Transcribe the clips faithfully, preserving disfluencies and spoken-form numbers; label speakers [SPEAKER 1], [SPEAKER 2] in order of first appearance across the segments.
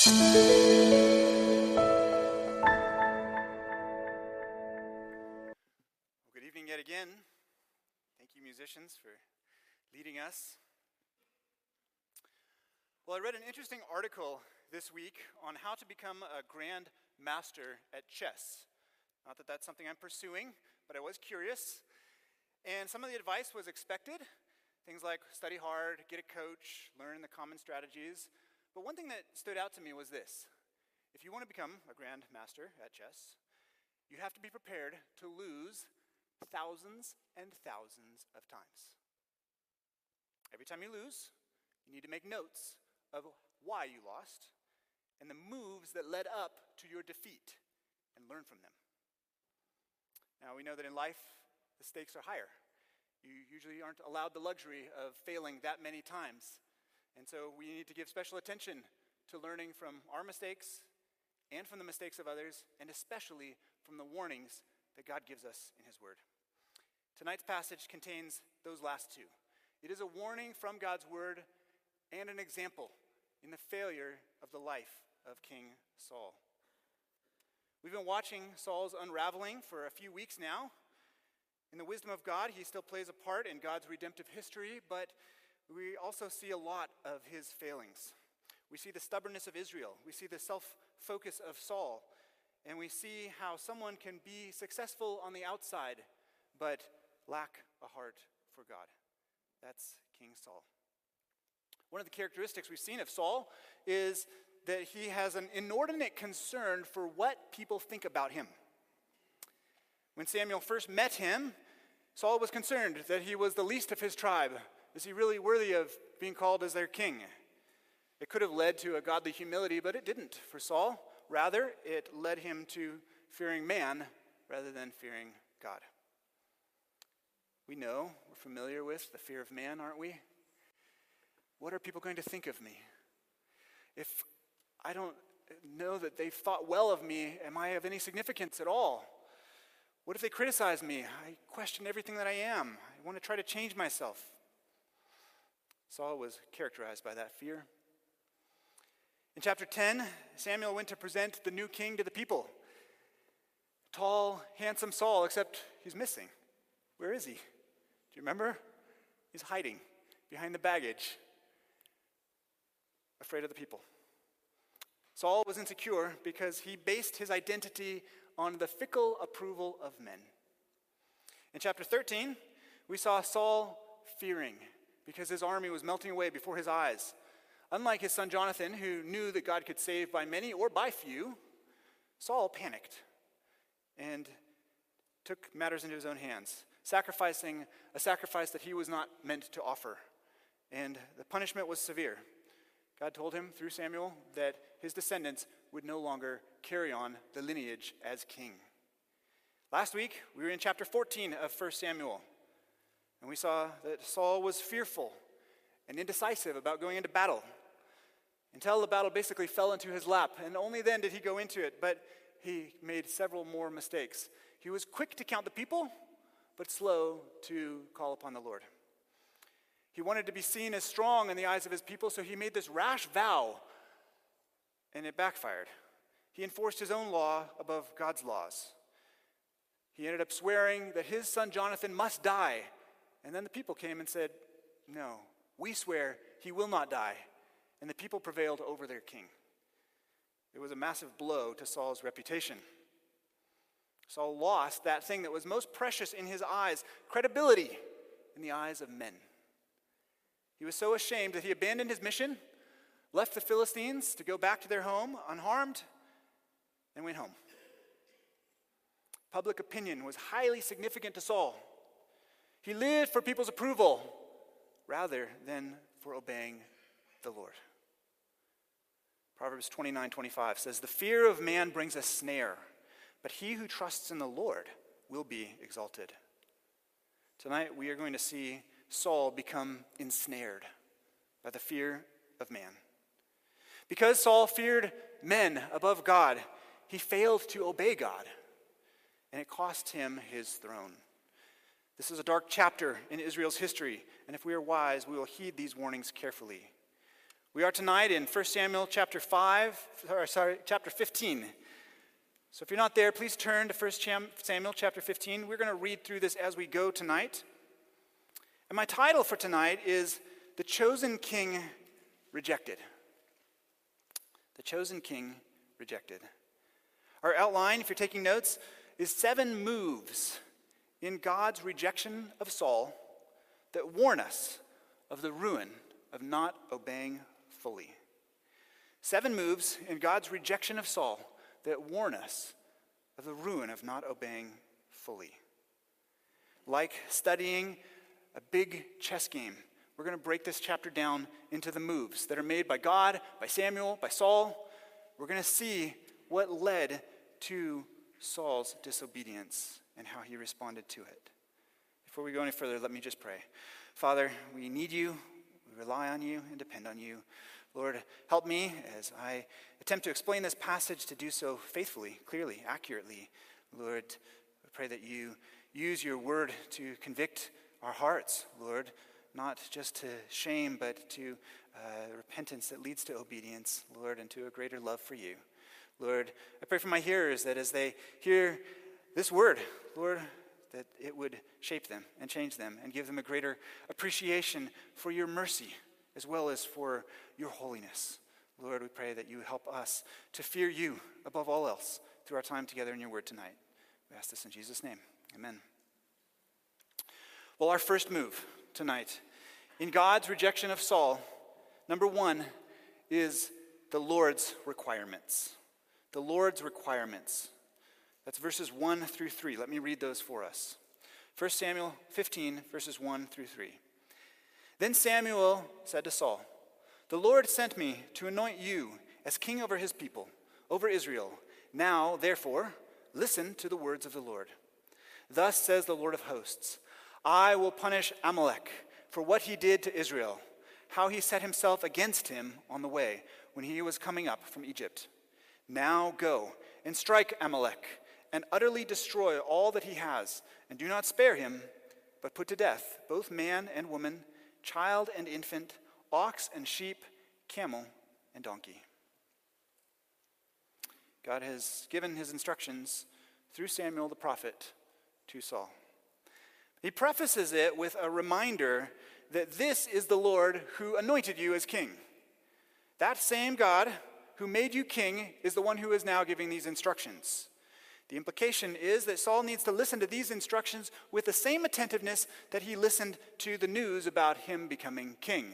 [SPEAKER 1] Good evening yet again. Thank you, musicians, for leading us. Well, I read an interesting article this week on how to become a grand master at chess. Not that that's something I'm pursuing, but I was curious. And some of the advice was expected. Things like study hard, get a coach, learn the common strategies. But one thing that stood out to me was this. If you want to become a grand master at chess, you have to be prepared to lose thousands and thousands of times. Every time you lose, you need to make notes of why you lost and the moves that led up to your defeat and learn from them. Now, we know that in life, the stakes are higher. You usually aren't allowed the luxury of failing that many times. And so we need to give special attention to learning from our mistakes and from the mistakes of others, and especially from the warnings that God gives us in his word. Tonight's passage contains those last two. It is a warning from God's word and an example in the failure of the life of King Saul. We've been watching Saul's unraveling for a few weeks now. In the wisdom of God, he still plays a part in God's redemptive history, but we also see a lot of his failings. We see the stubbornness of Israel. We see the self-focus of Saul. And we see how someone can be successful on the outside, but lack a heart for God. That's King Saul. One of the characteristics we've seen of Saul is that he has an inordinate concern for what people think about him. When Samuel first met him, Saul was concerned that he was the least of his tribe. Is he really worthy of being called as their king? It could have led to a godly humility, but it didn't for Saul. Rather, it led him to fearing man rather than fearing God. We know, we're familiar with the fear of man, aren't we? What are people going to think of me? If I don't know that they've thought well of me, am I of any significance at all? What if they criticize me? I question everything that I am. I want to try to change myself. Saul was characterized by that fear. In chapter ten, Samuel went to present the new king to the people. Tall, handsome Saul, except he's missing. Where is he? Do you remember? He's hiding behind the baggage, afraid of the people. Saul was insecure because he based his identity on the fickle approval of men. In chapter thirteen, we saw Saul fearing because his army was melting away before his eyes. Unlike his son Jonathan, who knew that God could save by many or by few, Saul panicked and took matters into his own hands, sacrificing a sacrifice that he was not meant to offer. And the punishment was severe. God told him through Samuel that his descendants would no longer carry on the lineage as king. Last week, we were in chapter fourteen of First Samuel, and we saw that Saul was fearful and indecisive about going into battle until the battle basically fell into his lap, and only then did he go into it, but he made several more mistakes. He was quick to count the people, but slow to call upon the Lord. He wanted to be seen as strong in the eyes of his people, so he made this rash vow, and it backfired. He enforced his own law above God's laws. He ended up swearing that his son Jonathan must die, and then the people came and said, "No, we swear he will not die," and the people prevailed over their king. It was a massive blow to Saul's reputation. Saul lost that thing that was most precious in his eyes, credibility in the eyes of men. He was so ashamed that he abandoned his mission, left the Philistines to go back to their home unharmed, and went home. Public opinion was highly significant to Saul. He lived for people's approval rather than for obeying the Lord. Proverbs twenty-nine twenty-five says, "The fear of man brings a snare, but he who trusts in the Lord will be exalted." Tonight we are going to see Saul become ensnared by the fear of man. Because Saul feared men above God, he failed to obey God, and it cost him his throne. This is a dark chapter in Israel's history, and if we are wise, we will heed these warnings carefully. We are tonight in First Samuel chapter five, or sorry, chapter fifteen. So if you're not there, please turn to First Samuel chapter fifteen. We're going to read through this as we go tonight. And my title for tonight is The Chosen King Rejected. The Chosen King Rejected. Our outline, if you're taking notes, is seven moves in God's rejection of Saul that warn us of the ruin of not obeying fully. Seven moves in God's rejection of Saul that warn us of the ruin of not obeying fully. Like studying a big chess game, we're going to break this chapter down into the moves that are made by God, by Samuel, by Saul. We're going to see what led to Saul's disobedience and how he responded to it. Before we go any further, let me just pray. Father, we need you. We rely on you and depend on you. Lord, help me as I attempt to explain this passage to do so faithfully, clearly, accurately. Lord, I pray that you use your word to convict our hearts, Lord, not just to shame, but to uh, repentance that leads to obedience, Lord, and to a greater love for you. Lord, I pray for my hearers that as they hear this word, Lord, that it would shape them and change them and give them a greater appreciation for your mercy as well as for your holiness. Lord, we pray that you help us to fear you above all else through our time together in your word tonight. We ask this in Jesus' name. Amen. Well, our first move tonight in God's rejection of Saul, number one, is the Lord's requirements. The Lord's requirements. That's verses one through three. Let me read those for us. First Samuel fifteen, verses one through three. Then Samuel said to Saul, "The Lord sent me to anoint you as king over his people, over Israel. Now, therefore, listen to the words of the Lord. Thus says the Lord of hosts, I will punish Amalek for what he did to Israel, how he set himself against him on the way when he was coming up from Egypt. Now go and strike Amalek and utterly destroy all that he has, and do not spare him, but put to death both man and woman, child and infant, ox and sheep, camel and donkey." God has given his instructions through Samuel the prophet to Saul. He prefaces it with a reminder that this is the Lord who anointed you as king. That same God who made you king is the one who is now giving these instructions. The implication is that Saul needs to listen to these instructions with the same attentiveness that he listened to the news about him becoming king.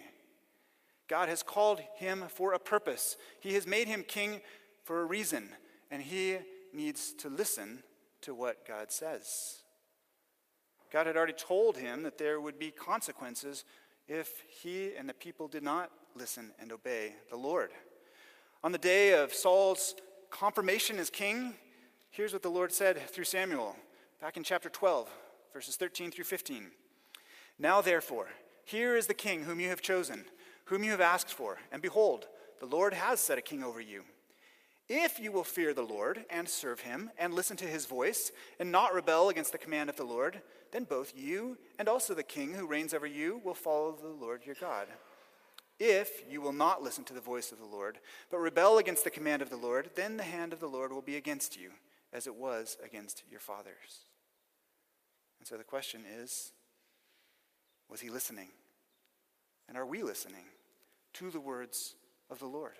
[SPEAKER 1] God has called him for a purpose. He has made him king for a reason, and he needs to listen to what God says. God had already told him that there would be consequences if he and the people did not listen and obey the Lord. On the day of Saul's confirmation as king, here's what the Lord said through Samuel, back in chapter twelve, verses thirteen through fifteen. "Now therefore, here is the king whom you have chosen, whom you have asked for, and behold, the Lord has set a king over you. If you will fear the Lord and serve him and listen to his voice and not rebel against the command of the Lord, then both you and also the king who reigns over you will follow the Lord your God. If you will not listen to the voice of the Lord, but rebel against the command of the Lord, then the hand of the Lord will be against you, as it was against your fathers." And so the question is, was he listening? And are we listening to the words of the Lord?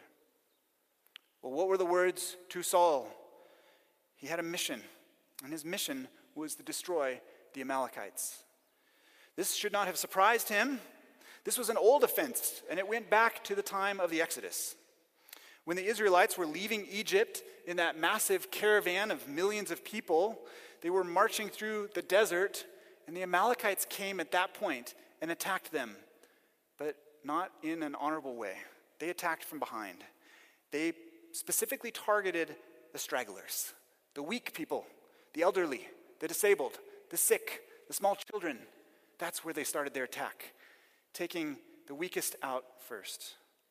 [SPEAKER 1] Well, what were the words to Saul? He had a mission, and his mission was to destroy the Amalekites. This should not have surprised him. This was an old offense, and it went back to the time of the Exodus. When the Israelites were leaving Egypt in that massive caravan of millions of people, they were marching through the desert, and the Amalekites came at that point and attacked them, but not in an honorable way. They attacked from behind. They specifically targeted the stragglers, the weak people, the elderly, the disabled, the sick, the small children. That's where they started their attack, taking the weakest out first.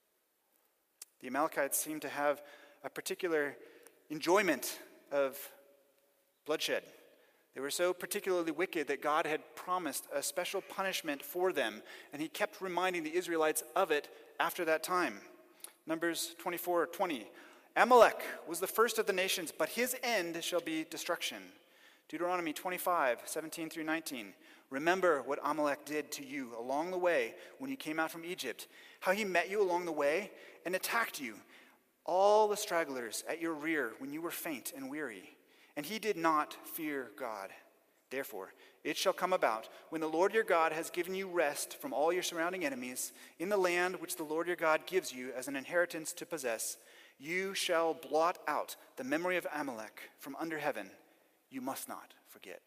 [SPEAKER 1] The Amalekites seemed to have a particular enjoyment of bloodshed. They were so particularly wicked that God had promised a special punishment for them, and he kept reminding the Israelites of it after that time. Numbers twenty-four twenty. Amalek was the first of the nations, but his end shall be destruction. Deuteronomy twenty-five seventeen through nineteen. Remember what Amalek did to you along the way when you came out from Egypt, how he met you along the way and attacked you, all the stragglers at your rear when you were faint and weary. And he did not fear God. Therefore, it shall come about, when the Lord your God has given you rest from all your surrounding enemies, in the land which the Lord your God gives you as an inheritance to possess, you shall blot out the memory of Amalek from under heaven. You must not forget.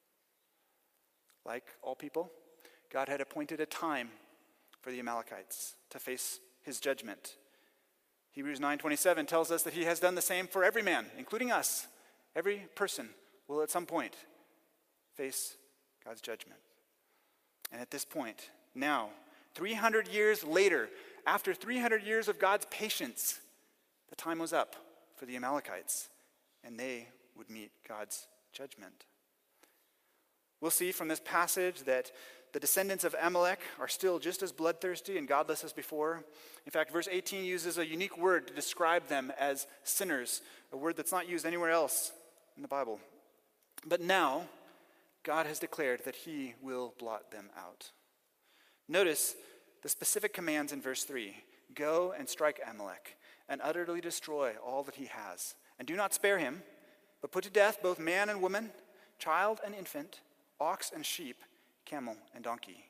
[SPEAKER 1] Like all people, God had appointed a time for the Amalekites to face his judgment. Hebrews nine twenty-seven tells us that he has done the same for every man, including us. Every person will at some point face God's judgment. And at this point, now, three hundred years later, after three hundred years of God's patience, the time was up for the Amalekites, and they would meet God's judgment. We'll see from this passage that the descendants of Amalek are still just as bloodthirsty and godless as before. In fact, verse eighteen uses a unique word to describe them as sinners, a word that's not used anywhere else in the Bible. But now, God has declared that he will blot them out. Notice the specific commands in verse three. Go and strike Amalek and utterly destroy all that he has. And do not spare him, but put to death both man and woman, child and infant, ox and sheep, camel and donkey.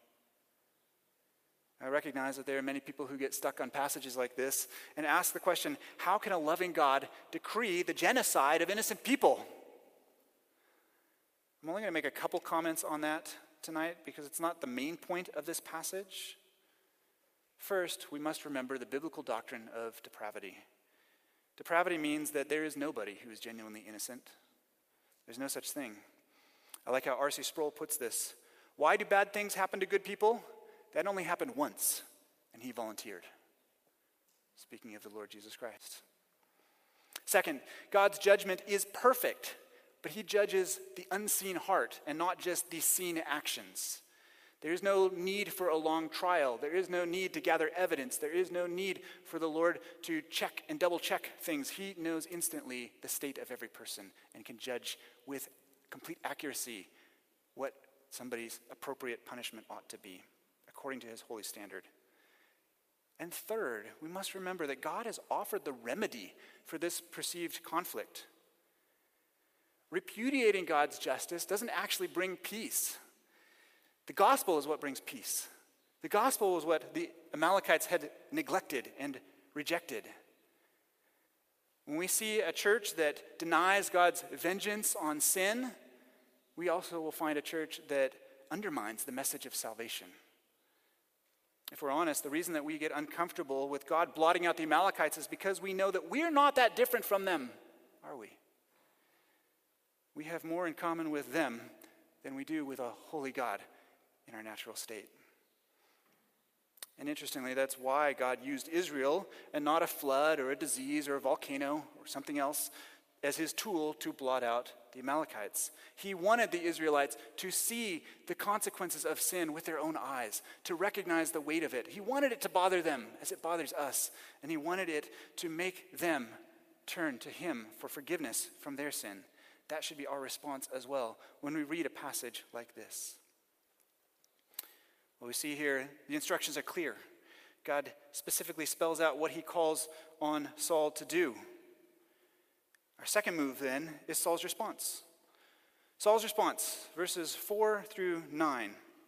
[SPEAKER 1] I recognize that there are many people who get stuck on passages like this and ask the question, how can a loving God decree the genocide of innocent people? I'm only going to make a couple comments on that tonight because it's not the main point of this passage. First, we must remember the biblical doctrine of depravity. Depravity means that there is nobody who is genuinely innocent. There's no such thing. I like how R C Sproul puts this. Why do bad things happen to good people? That only happened once, and he volunteered. Speaking of the Lord Jesus Christ. Second, God's judgment is perfect, but he judges the unseen heart and not just the seen actions. There is no need for a long trial. There is no need to gather evidence. There is no need for the Lord to check and double check things. He knows instantly the state of every person and can judge with complete accuracy what somebody's appropriate punishment ought to be, according to his holy standard. And third, we must remember that God has offered the remedy for this perceived conflict. Repudiating God's justice doesn't actually bring peace. The gospel is what brings peace. The gospel is what the Amalekites had neglected and rejected. When we see a church that denies God's vengeance on sin, we also will find a church that undermines the message of salvation. If we're honest, the reason that we get uncomfortable with God blotting out the Amalekites is because we know that we're not that different from them, are we? We have more in common with them than we do with a holy God in our natural state. And interestingly, that's why God used Israel and not a flood or a disease or a volcano or something else as his tool to blot out the Amalekites. He wanted the Israelites to see the consequences of sin with their own eyes, to recognize the weight of it. He wanted it to bother them as it bothers us, and he wanted it to make them turn to him for forgiveness from their sin. That should be our response as well when we read a passage like this. What we see here, the instructions are clear. God specifically spells out what he calls on Saul to do. Our second move, then, is Saul's response. Saul's response, verses four through nine.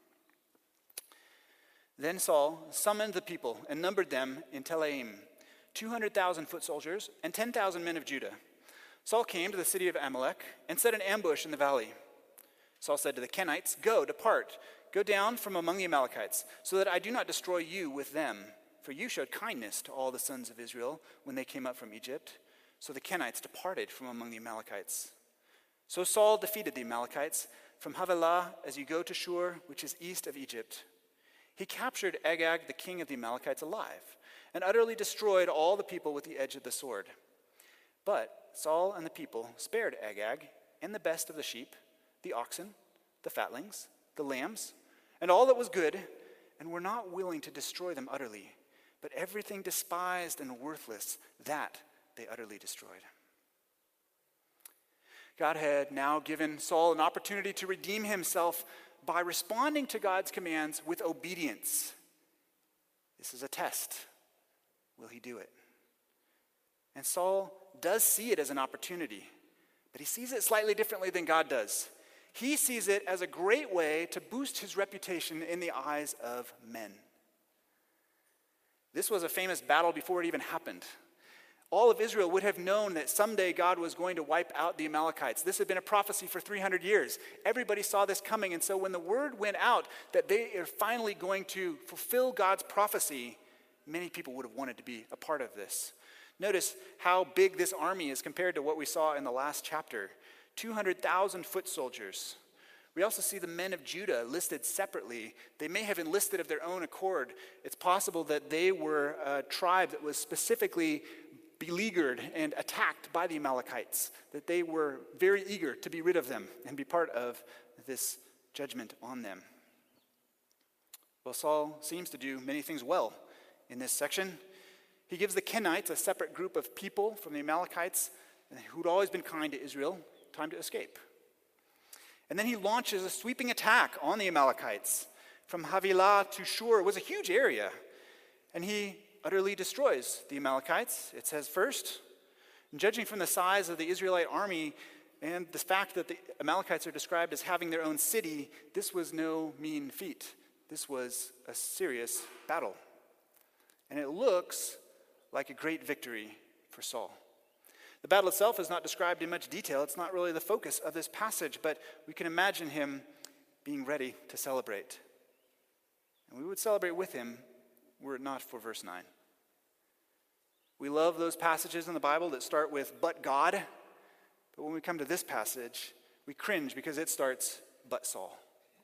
[SPEAKER 1] Then Saul summoned the people and numbered them in Telaim, two hundred thousand foot soldiers and ten thousand men of Judah. Saul came to the city of Amalek and set an ambush in the valley. Saul said to the Kenites, Go, depart, go down from among the Amalekites, so that I do not destroy you with them. For you showed kindness to all the sons of Israel when they came up from Egypt. So the Kenites departed from among the Amalekites. So Saul defeated the Amalekites from Havilah as you go to Shur, which is east of Egypt. He captured Agag, the king of the Amalekites, alive, and utterly destroyed all the people with the edge of the sword. But Saul and the people spared Agag and the best of the sheep, the oxen, the fatlings, the lambs, and all that was good, and were not willing to destroy them utterly, but everything despised and worthless, that they utterly destroyed. God had now given Saul an opportunity to redeem himself by responding to God's commands with obedience. This is a test. Will he do it? And Saul does see it as an opportunity, but he sees it slightly differently than God does. He sees it as a great way to boost his reputation in the eyes of men. This was a famous battle before it even happened. All of Israel would have known that someday God was going to wipe out the Amalekites. This had been a prophecy for three hundred years. Everybody saw this coming, and so when the word went out that they are finally going to fulfill God's prophecy, many people would have wanted to be a part of this. Notice how big this army is compared to what we saw in the last chapter. two hundred thousand foot soldiers. We also see the men of Judah listed separately. They may have enlisted of their own accord. It's possible that they were a tribe that was specifically beleaguered and attacked by the Amalekites, that they were very eager to be rid of them and be part of this judgment on them. Well, Saul seems to do many things well in this section. He gives the Kenites, a separate group of people from the Amalekites who'd always been kind to Israel, time to escape. And then he launches a sweeping attack on the Amalekites. From Havilah to Shur was a huge area, and he utterly destroys the Amalekites. It says first, and judging from the size of the Israelite army and the fact that the Amalekites are described as having their own city, this was no mean feat. This was a serious battle. And it looks like a great victory for Saul. The battle itself is not described in much detail. It's not really the focus of this passage, but we can imagine him being ready to celebrate. And we would celebrate with him were it not for verse nine. We love those passages in the Bible that start with, but God. But when we come to this passage, we cringe because it starts, but Saul.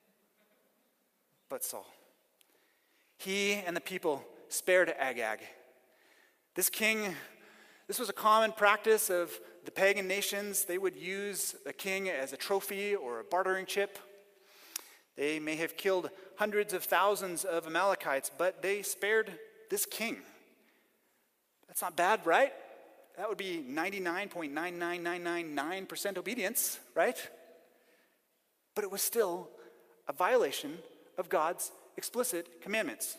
[SPEAKER 1] But Saul. He and the people spared Agag. This king, this was a common practice of the pagan nations. They would use a king as a trophy or a bartering chip. They may have killed hundreds of thousands of Amalekites, but they spared this king. That's not bad, right? That would be ninety-nine point nine nine nine nine nine percent obedience, right? But it was still a violation of God's explicit commandments.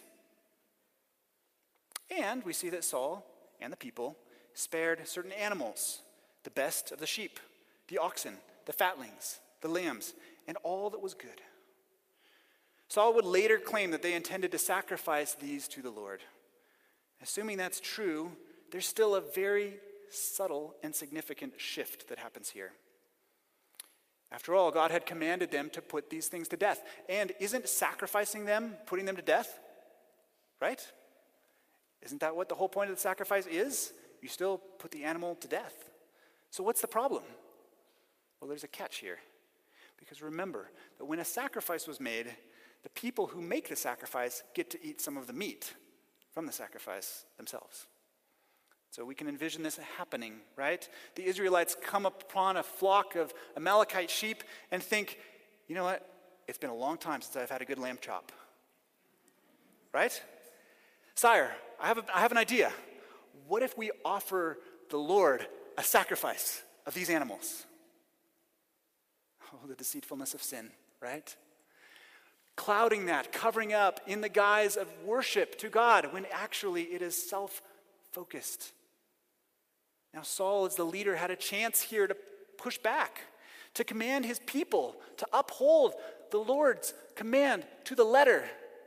[SPEAKER 1] And we see that Saul and the people spared certain animals, the best of the sheep, the oxen, the fatlings, the lambs, and all that was good. Saul would later claim that they intended to sacrifice these to the Lord. Assuming that's true, there's still a very subtle and significant shift that happens here. After all, God had commanded them to put these things to death. And isn't sacrificing them putting them to death? Right? Isn't that what the whole point of the sacrifice is? You still put the animal to death. So what's the problem? Well, there's a catch here. Because remember that when a sacrifice was made, the people who make the sacrifice get to eat some of the meat from the sacrifice themselves. So we can envision this happening, right? The Israelites come upon a flock of Amalekite sheep and think, you know what? It's been a long time since I've had a good lamb chop. Right? Sire, I have, a, I have an idea. What if we offer the Lord a sacrifice of these animals? Oh, the deceitfulness of sin, right? Clouding that, covering up in the guise of worship to God, when actually it is self-focused. Now Saul, as the leader, had a chance here to push back, to command his people to uphold the Lord's command to the letter.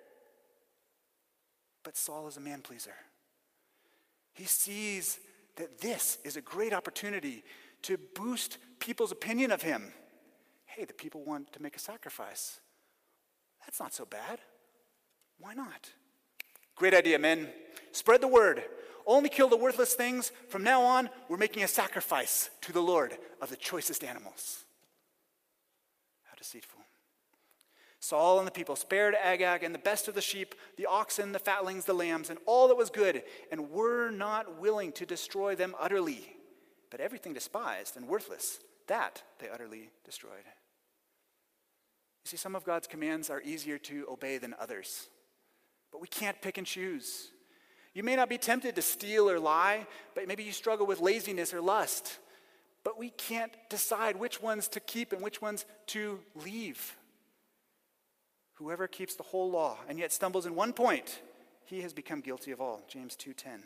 [SPEAKER 1] But Saul is a man-pleaser. He sees that this is a great opportunity to boost people's opinion of him. Hey, the people want to make a sacrifice. That's not so bad. Why not? Great idea, men. Spread the word. Only kill the worthless things. From now on, we're making a sacrifice to the Lord of the choicest animals. How deceitful. Saul and the people spared Agag and the best of the sheep, the oxen, the fatlings, the lambs, and all that was good, and were not willing to destroy them utterly. But everything despised and worthless, that they utterly destroyed. You see, some of God's commands are easier to obey than others. But we can't pick and choose. You may not be tempted to steal or lie, but maybe you struggle with laziness or lust. But we can't decide which ones to keep and which ones to leave. Whoever keeps the whole law and yet stumbles in one point, he has become guilty of all. James two ten.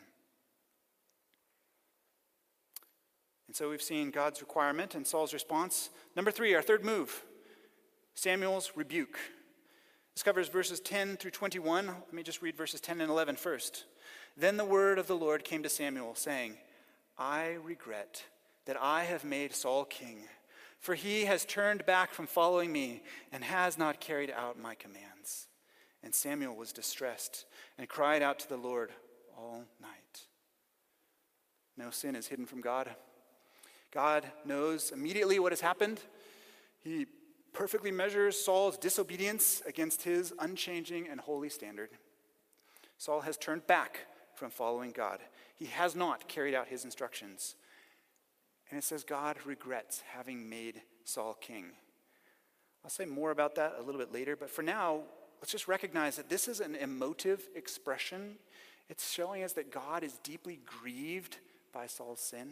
[SPEAKER 1] And so we've seen God's requirement and Saul's response. Number three, our third move, Samuel's rebuke. This covers verses ten through twenty-one. Let me just read verses ten and eleven first. Then the word of the Lord came to Samuel, saying, I regret that I have made Saul king, for he has turned back from following me and has not carried out my commands. And Samuel was distressed and cried out to the Lord all night. No sin is hidden from God. God knows immediately what has happened. He perfectly measures Saul's disobedience against his unchanging and holy standard. Saul has turned back from following God. He has not carried out his instructions. And it says God regrets having made Saul king. I'll say more about that a little bit later, but for now, let's just recognize that this is an emotive expression. It's showing us that God is deeply grieved by Saul's sin.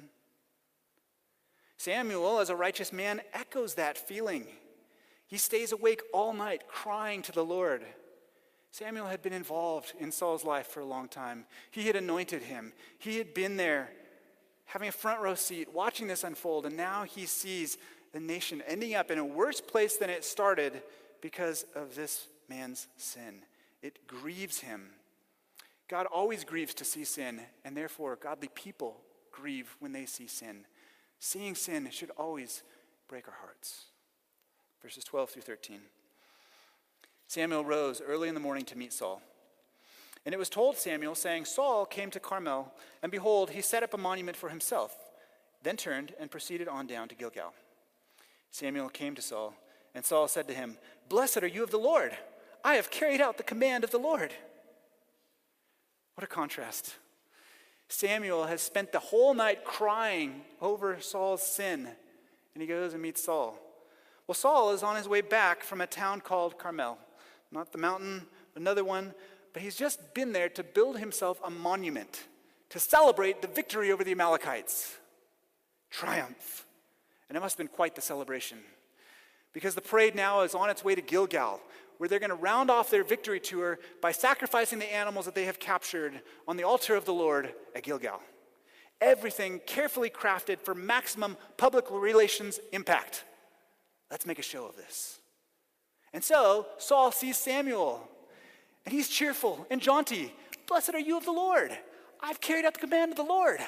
[SPEAKER 1] Samuel, as a righteous man, echoes that feeling. He stays awake all night crying to the Lord. Samuel had been involved in Saul's life for a long time. He had anointed him. He had been there having a front row seat, watching this unfold, and now he sees the nation ending up in a worse place than it started because of this man's sin. It grieves him. God always grieves to see sin, and therefore godly people grieve when they see sin. Seeing sin should always break our hearts. Verses twelve through thirteen. Samuel rose early in the morning to meet Saul. And it was told Samuel, saying, Saul came to Carmel, and behold, he set up a monument for himself, then turned and proceeded on down to Gilgal. Samuel came to Saul, and Saul said to him, Blessed are you of the Lord. I have carried out the command of the Lord. What a contrast. Samuel has spent the whole night crying over Saul's sin, and he goes and meets Saul. Well, Saul is on his way back from a town called Carmel. Not the mountain, another one, but he's just been there to build himself a monument to celebrate the victory over the Amalekites. Triumph. And it must have been quite the celebration, because the parade now is on its way to Gilgal, where they're going to round off their victory tour by sacrificing the animals that they have captured on the altar of the Lord at Gilgal. Everything carefully crafted for maximum public relations impact. Let's make a show of this. And so Saul sees Samuel, and he's cheerful and jaunty. Blessed are you of the Lord. I've carried out the command of the Lord.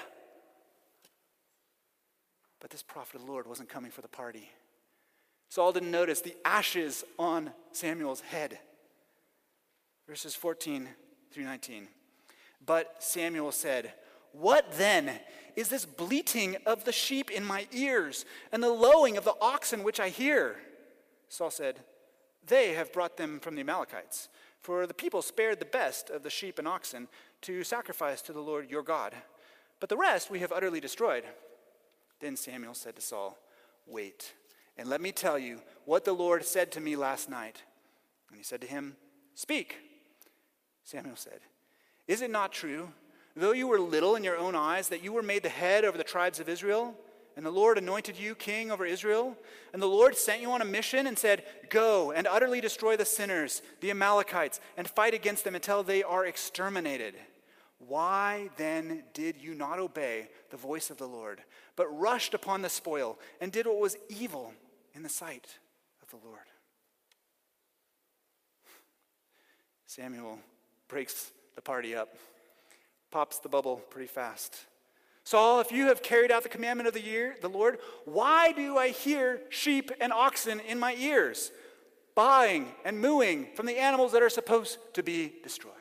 [SPEAKER 1] But this prophet of the Lord wasn't coming for the party. Saul didn't notice the ashes on Samuel's head. Verses fourteen through nineteen. But Samuel said, What then is this bleating of the sheep in my ears and the lowing of the oxen which I hear? Saul said, They have brought them from the Amalekites, for the people spared the best of the sheep and oxen to sacrifice to the Lord your God. But the rest we have utterly destroyed. Then Samuel said to Saul, Wait, and let me tell you what the Lord said to me last night. And he said to him, Speak. Samuel said, Is it not true, though you were little in your own eyes, that you were made the head over the tribes of Israel? And the Lord anointed you king over Israel? And the Lord sent you on a mission and said, Go and utterly destroy the sinners, the Amalekites, and fight against them until they are exterminated. Why then did you not obey the voice of the Lord, but rushed upon the spoil and did what was evil in the sight of the Lord? Samuel breaks the party up, pops the bubble pretty fast. Saul, if you have carried out the commandment of the year, the Lord, why do I hear sheep and oxen in my ears, baaing and mooing from the animals that are supposed to be destroyed?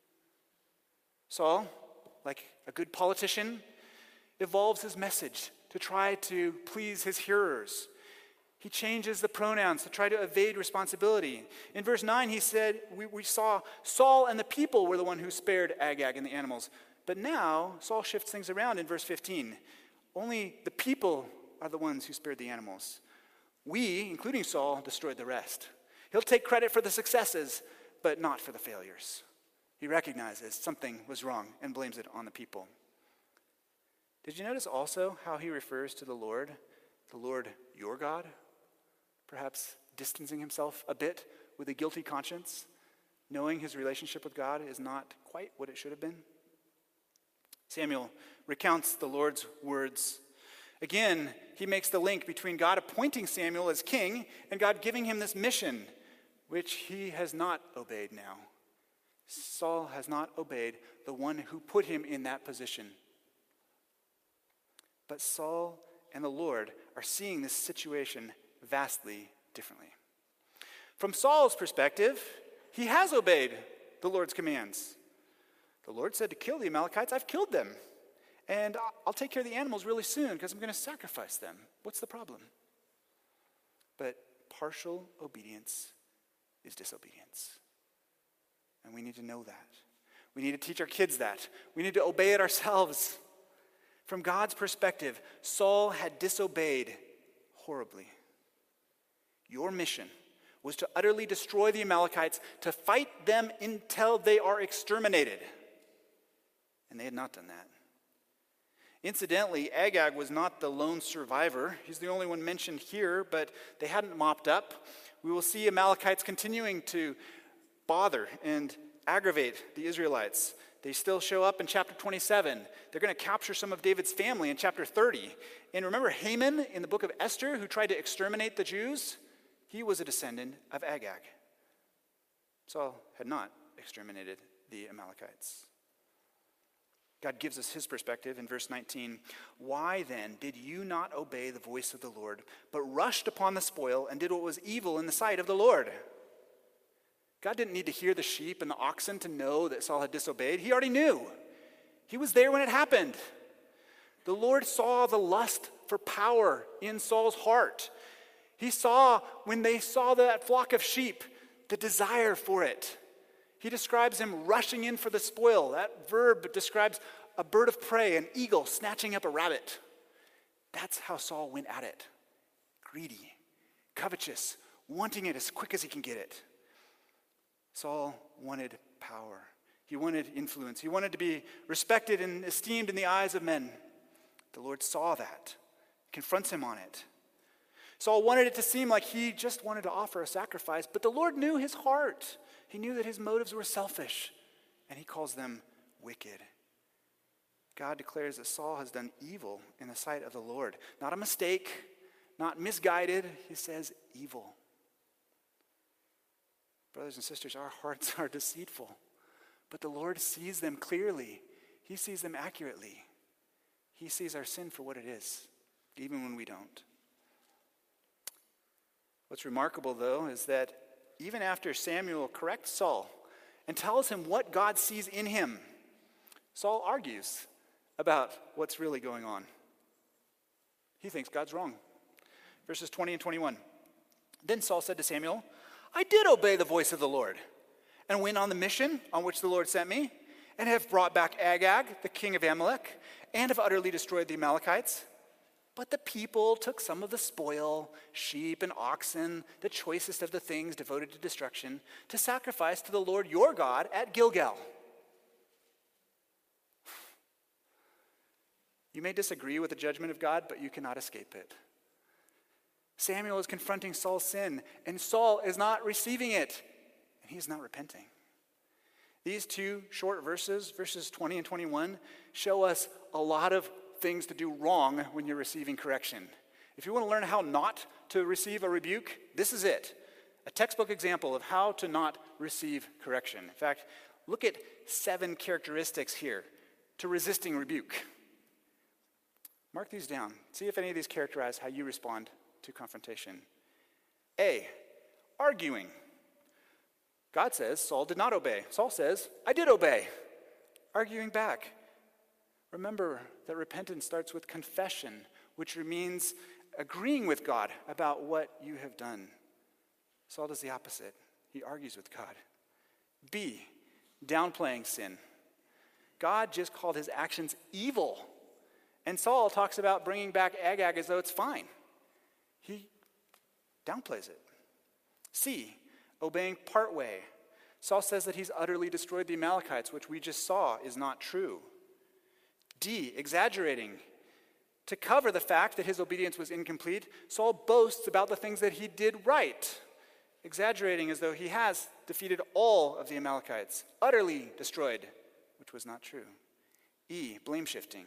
[SPEAKER 1] Saul, like a good politician, evolves his message to try to please his hearers. He changes the pronouns to try to evade responsibility. In verse nine, he said, we, we saw Saul and the people were the one who spared Agag and the animals. But now, Saul shifts things around in verse fifteen. Only the people are the ones who spared the animals. We, including Saul, destroyed the rest. He'll take credit for the successes, but not for the failures. He recognizes something was wrong and blames it on the people. Did you notice also how he refers to the Lord, the Lord your God? Perhaps distancing himself a bit with a guilty conscience, knowing his relationship with God is not quite what it should have been. Samuel recounts the Lord's words. Again, he makes the link between God appointing Samuel as king and God giving him this mission, which he has not obeyed now. Saul has not obeyed the one who put him in that position. But Saul and the Lord are seeing this situation vastly differently. From Saul's perspective, he has obeyed the Lord's commands. The Lord said to kill the Amalekites. I've killed them. And I'll take care of the animals really soon because I'm going to sacrifice them. What's the problem? But partial obedience is disobedience. And we need to know that. We need to teach our kids that. We need to obey it ourselves. From God's perspective, Saul had disobeyed horribly. Your mission was to utterly destroy the Amalekites, to fight them until they are exterminated. And they had not done that. Incidentally, Agag was not the lone survivor. He's the only one mentioned here, but they hadn't mopped up. We will see Amalekites continuing to bother and aggravate the Israelites. They still show up in chapter twenty-seven. They're going to capture some of David's family in chapter thirty. And remember Haman in the book of Esther, who tried to exterminate the Jews? He was a descendant of Agag. Saul had not exterminated the Amalekites. God gives us his perspective in verse nineteen. Why then did you not obey the voice of the Lord, but rushed upon the spoil and did what was evil in the sight of the Lord? God didn't need to hear the sheep and the oxen to know that Saul had disobeyed. He already knew. He was there when it happened. The Lord saw the lust for power in Saul's heart. He saw, when they saw that flock of sheep, the desire for it. He describes him rushing in for the spoil. That verb describes a bird of prey, an eagle snatching up a rabbit. That's how Saul went at it. Greedy, covetous, wanting it as quick as he can get it. Saul wanted power. He wanted influence. He wanted to be respected and esteemed in the eyes of men. The Lord saw that, confronts him on it. Saul wanted it to seem like he just wanted to offer a sacrifice, but the Lord knew his heart. He knew that his motives were selfish, and he calls them wicked. God declares that Saul has done evil in the sight of the Lord. Not a mistake, not misguided. He says evil. Brothers and sisters, our hearts are deceitful, but the Lord sees them clearly. He sees them accurately. He sees our sin for what it is, even when we don't. What's remarkable, though, is that even after Samuel corrects Saul and tells him what God sees in him, Saul argues about what's really going on. He thinks God's wrong. Verses twenty and twenty-one. Then Saul said to Samuel, I did obey the voice of the Lord and went on the mission on which the Lord sent me and have brought back Agag, the king of Amalek, and have utterly destroyed the Amalekites. But the people took some of the spoil, sheep and oxen, the choicest of the things devoted to destruction, to sacrifice to the Lord your God at Gilgal. You may disagree with the judgment of God, but you cannot escape it. Samuel is confronting Saul's sin, and Saul is not receiving it, and he is not repenting. These two short verses, verses twenty and twenty-one, show us a lot of things to do wrong when you're receiving correction. If you want to learn how not to receive a rebuke, this is it. A textbook example of how to not receive correction. In fact, look at seven characteristics here to resisting rebuke. Mark these down. See if any of these characterize how you respond to confrontation. A, arguing. God says Saul did not obey. Saul says, I did obey. Arguing back. Remember that repentance starts with confession, which means agreeing with God about what you have done. Saul does the opposite. He argues with God. B, downplaying sin. God just called his actions evil. And Saul talks about bringing back Agag as though it's fine. He downplays it. C, obeying part way. Saul says that he's utterly destroyed the Amalekites, which we just saw is not true. D, exaggerating. To cover the fact that his obedience was incomplete, Saul boasts about the things that he did right, exaggerating as though he has defeated all of the Amalekites, utterly destroyed, which was not true. E, blame shifting.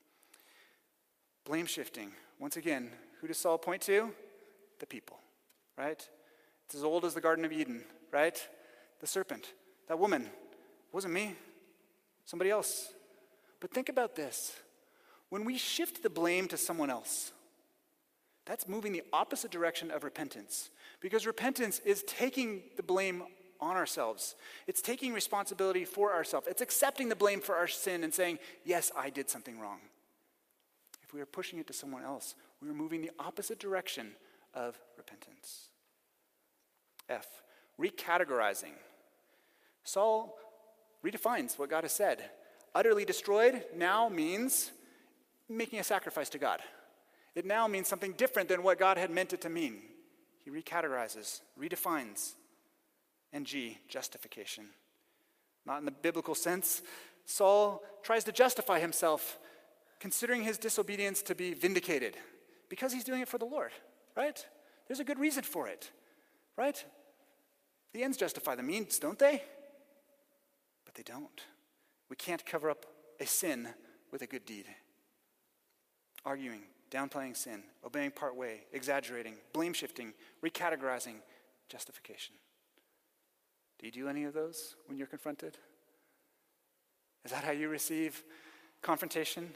[SPEAKER 1] Blame shifting. Once again, who does Saul point to? The people, right? It's as old as the Garden of Eden, right? The serpent, that woman, it wasn't me, somebody else. But think about this. When we shift the blame to someone else, that's moving the opposite direction of repentance. Because repentance is taking the blame on ourselves. It's taking responsibility for ourselves. It's accepting the blame for our sin and saying, yes, I did something wrong. If we are pushing it to someone else, we are moving the opposite direction of repentance. F, recategorizing. Saul redefines what God has said. Utterly destroyed now means making a sacrifice to God. It now means something different than what God had meant it to mean. He recategorizes, redefines. And G, justification. Not in the biblical sense. Saul tries to justify himself, considering his disobedience to be vindicated, because he's doing it for the Lord, right? There's a good reason for it, right? The ends justify the means, don't they? But they don't. We can't cover up a sin with a good deed. Arguing, downplaying sin, obeying part way, exaggerating, blame shifting, recategorizing, justification. Do you do any of those when you're confronted? Is that how you receive confrontation?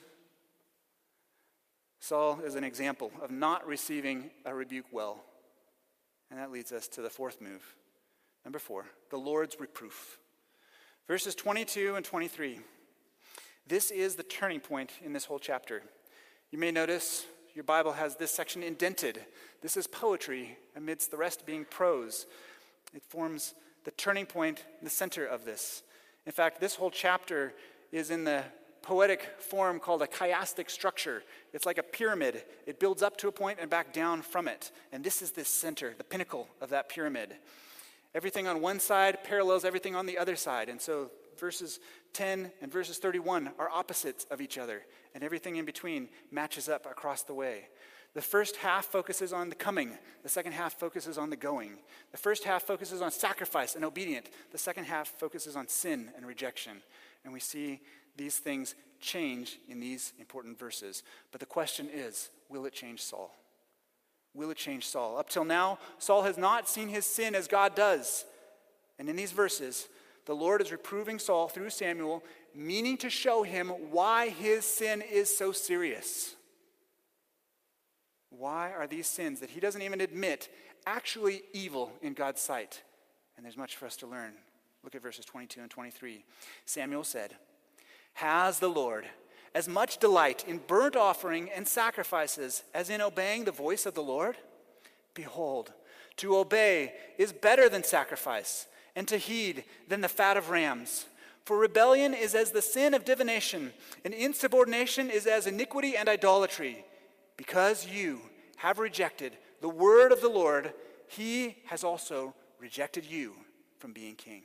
[SPEAKER 1] Saul is an example of not receiving a rebuke well. And that leads us to the fourth move. Number four, the Lord's reproof. Verses twenty-two and twenty-three. This is the turning point in this whole chapter. You may notice your Bible has this section indented. This is poetry amidst the rest being prose. It forms the turning point, the center of this. In fact, this whole chapter is in the poetic form called a chiastic structure. It's like a pyramid. It builds up to a point and back down from it. And this is the center, the pinnacle of that pyramid. Everything on one side parallels everything on the other side. And so verses ten and verses thirty-one are opposites of each other. And everything in between matches up across the way. The first half focuses on the coming. The second half focuses on the going. The first half focuses on sacrifice and obedience. The second half focuses on sin and rejection. And we see these things change in these important verses. But the question is, will it change Saul? Will it change Saul? Up till now, Saul has not seen his sin as God does. And in these verses, the Lord is reproving Saul through Samuel, meaning to show him why his sin is so serious. Why are these sins that he doesn't even admit actually evil in God's sight? And there's much for us to learn. Look at verses twenty-two and twenty-three. Samuel said, "Has the Lord as much delight in burnt offering and sacrifices as in obeying the voice of the Lord? Behold, to obey is better than sacrifice, and to heed than the fat of rams. For rebellion is as the sin of divination, and insubordination is as iniquity and idolatry. Because you have rejected the word of the Lord, he has also rejected you from being king."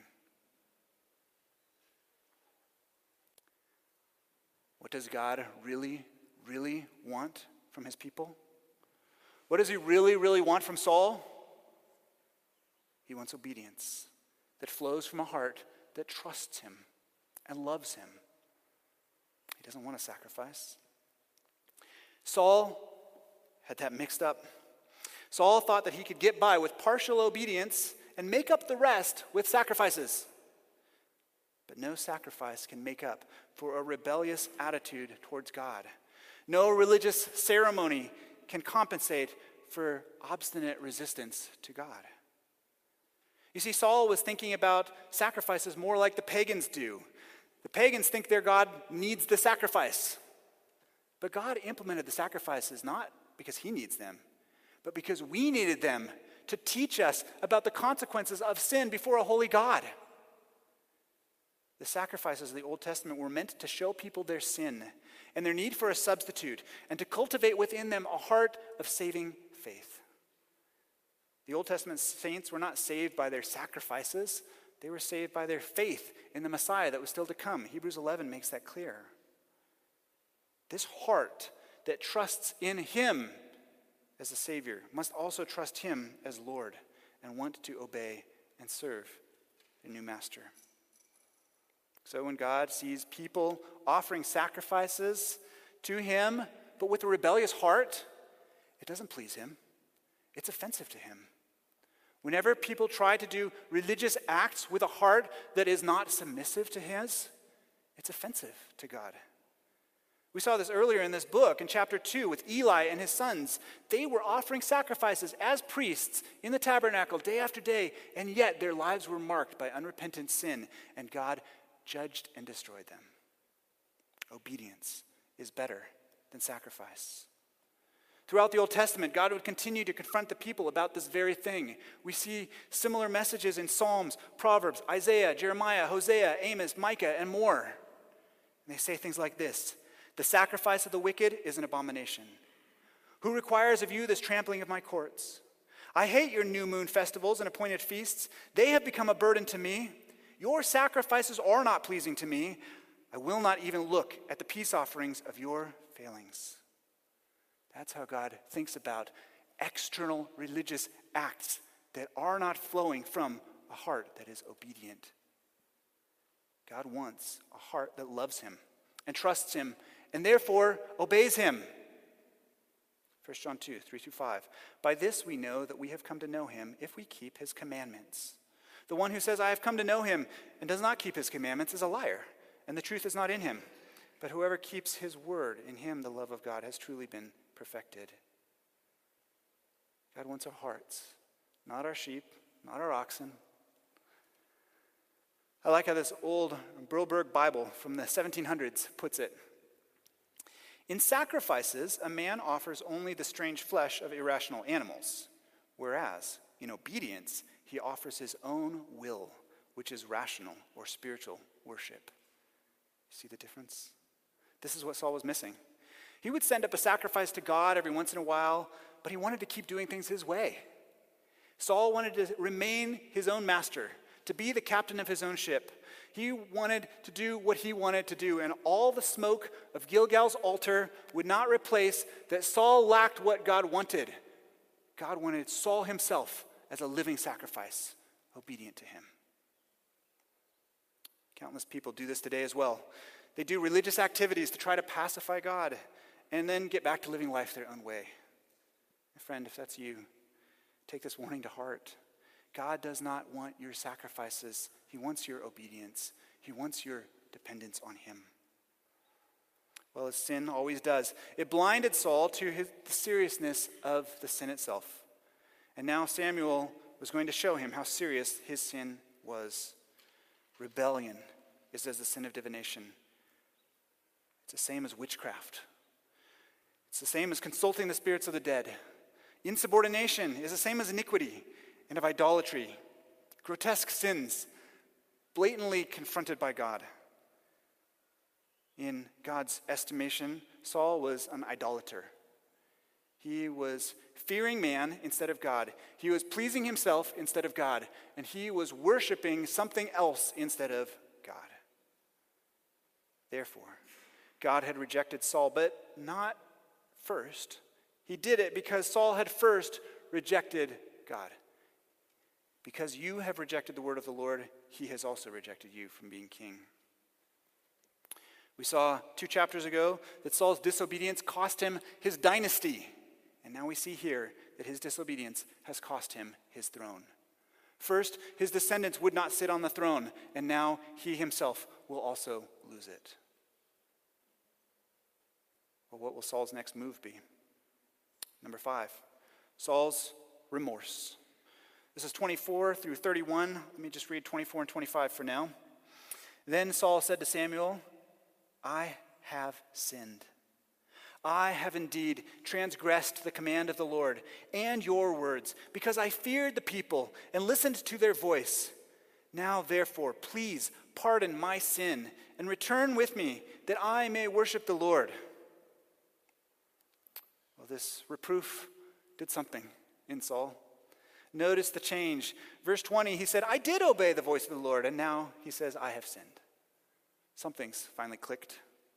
[SPEAKER 1] What does God really, really want from his people? What does he really, really want from Saul? He wants obedience that flows from a heart that trusts him and loves him. He doesn't want a sacrifice. Saul had that mixed up. Saul thought that he could get by with partial obedience and make up the rest with sacrifices. But no sacrifice can make up for a rebellious attitude towards God. No religious ceremony can compensate for obstinate resistance to God. You see, Saul was thinking about sacrifices more like the pagans do. The pagans think their God needs the sacrifice. But God implemented the sacrifices not because he needs them, but because we needed them to teach us about the consequences of sin before a holy God. The sacrifices of the Old Testament were meant to show people their sin and their need for a substitute and to cultivate within them a heart of saving faith. The Old Testament saints were not saved by their sacrifices. They were saved by their faith in the Messiah that was still to come. Hebrews eleven makes that clear. This heart that trusts in him as a Savior must also trust him as Lord and want to obey and serve a new master. So when God sees people offering sacrifices to him, but with a rebellious heart, it doesn't please him. It's offensive to him. Whenever people try to do religious acts with a heart that is not submissive to his, it's offensive to God. We saw this earlier in this book, in chapter two, with Eli and his sons. They were offering sacrifices as priests in the tabernacle day after day, and yet their lives were marked by unrepentant sin, and God judged and destroyed them. Obedience is better than sacrifice. Throughout the Old Testament, God would continue to confront the people about this very thing. We see similar messages in Psalms, Proverbs, Isaiah, Jeremiah, Hosea, Amos, Micah, and more. And they say things like this: the sacrifice of the wicked is an abomination. Who requires of you this trampling of my courts? I hate your new moon festivals and appointed feasts. They have become a burden to me. Your sacrifices are not pleasing to me. I will not even look at the peace offerings of your failings. That's how God thinks about external religious acts that are not flowing from a heart that is obedient. God wants a heart that loves him and trusts him and therefore obeys him. First John two, three through five. By this we know that we have come to know him if we keep his commandments. The one who says, I have come to know him, and does not keep his commandments is a liar, and the truth is not in him. But whoever keeps his word, in him the love of God has truly been perfected. God wants our hearts, not our sheep, not our oxen. I like how this old Brilberg Bible from the seventeen hundreds puts it. In sacrifices, a man offers only the strange flesh of irrational animals, whereas in obedience, he offers his own will, which is rational or spiritual worship. See the difference? This is what Saul was missing. He would send up a sacrifice to God every once in a while, but he wanted to keep doing things his way. Saul wanted to remain his own master, to be the captain of his own ship. He wanted to do what he wanted to do, and all the smoke of Gilgal's altar would not replace that Saul lacked what God wanted. God wanted Saul himself as a living sacrifice, obedient to him. Countless people do this today as well. They do religious activities to try to pacify God and then get back to living life their own way. My friend, if that's you, take this warning to heart. God does not want your sacrifices. He wants your obedience. He wants your dependence on him. Well, as sin always does, it blinded Saul to his, the seriousness of the sin itself. And now Samuel was going to show him how serious his sin was. Rebellion is as the sin of divination. It's the same as witchcraft. It's the same as consulting the spirits of the dead. Insubordination is the same as iniquity and of idolatry. Grotesque sins, blatantly confronted by God. In God's estimation, Saul was an idolater. He was fearing man instead of God. He was pleasing himself instead of God. And he was worshiping something else instead of God. Therefore, God had rejected Saul, but not first. He did it because Saul had first rejected God. Because you have rejected the word of the Lord, he has also rejected you from being king. We saw two chapters ago that Saul's disobedience cost him his dynasty. And now we see here that his disobedience has cost him his throne. First, his descendants would not sit on the throne, and now he himself will also lose it. Well, what will Saul's next move be? Number five, Saul's remorse. This is twenty-four through thirty-one. Let me just read twenty-four and twenty-five for now. Then Saul said to Samuel, I have sinned. I have indeed transgressed the command of the Lord and your words, because I feared the people and listened to their voice. Now, therefore, please pardon my sin and return with me that I may worship the Lord. Well, this reproof did something in Saul. Notice the change. Verse twenty, he said, I did obey the voice of the Lord, and now he says, I have sinned. Something's finally clicked.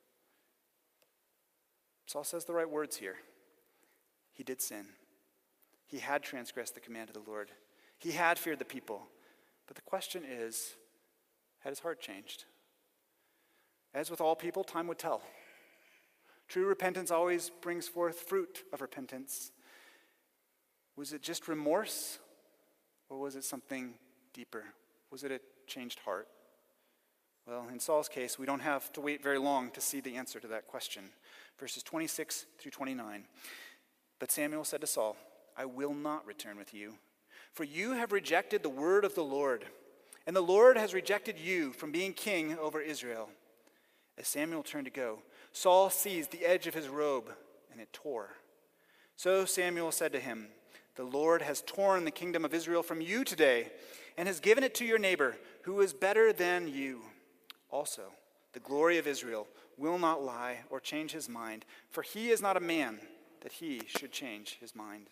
[SPEAKER 1] Saul says the right words here. He did sin. He had transgressed the command of the Lord. He had feared the people. But the question is, had his heart changed? As with all people, time would tell. True repentance always brings forth fruit of repentance. Was it just remorse? Or was it something deeper? Was it a changed heart? Well, in Saul's case, we don't have to wait very long to see the answer to that question. Verses twenty-six through twenty-nine. But Samuel said to Saul, I will not return with you, for you have rejected the word of the Lord, and the Lord has rejected you from being king over Israel. As Samuel turned to go, Saul seized the edge of his robe, and it tore. So Samuel said to him, the Lord has torn the kingdom of Israel from you today, and has given it to your neighbor, who is better than you. Also, the glory of Israel will not lie or change his mind, for he is not a man that he should change his mind.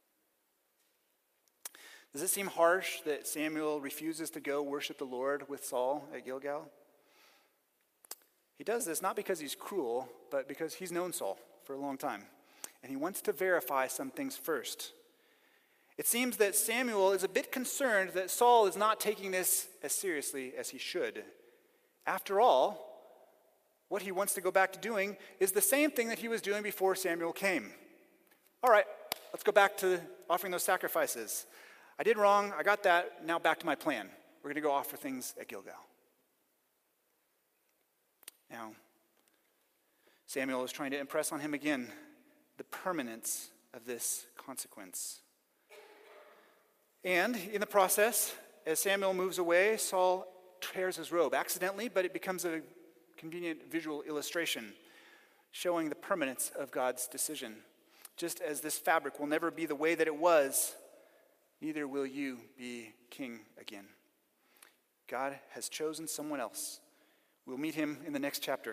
[SPEAKER 1] Does it seem harsh that Samuel refuses to go worship the Lord with Saul at Gilgal? He does this not because he's cruel, but because he's known Saul for a long time, and he wants to verify some things first. It seems that Samuel is a bit concerned that Saul is not taking this as seriously as he should. After all, what he wants to go back to doing is the same thing that he was doing before Samuel came. All right, let's go back to offering those sacrifices. I did wrong, I got that, now back to my plan. We're going to go offer things at Gilgal. Now, Samuel is trying to impress on him again the permanence of this consequence. And in the process, as Samuel moves away, Saul tears his robe accidentally, but it becomes a convenient visual illustration showing the permanence of God's decision. Just as this fabric will never be the way that it was, neither will you be king again. God has chosen someone else. We'll meet him in the next chapter.